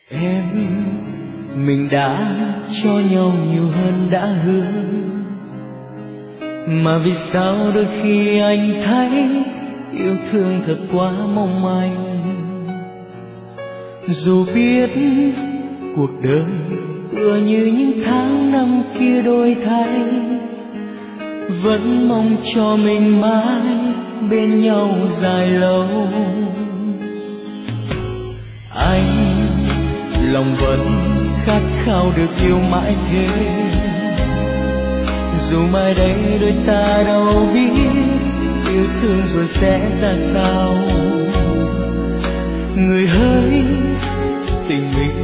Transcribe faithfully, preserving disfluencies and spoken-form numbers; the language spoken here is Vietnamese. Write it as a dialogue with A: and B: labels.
A: Em, mình đã cho nhau nhiều hơn đã hứa, mà vì sao đôi khi anh thấy yêu thương thật quá mong manh. Dù biết cuộc đời tựa như những tháng năm kia đổi thay, vẫn mong cho mình mãi bên nhau dài lâu. Anh lòng vẫn khát khao được yêu mãi thế, dù mai đây đôi ta đâu biết yêu thương rồi sẽ ra sao. Người hỡi tình mình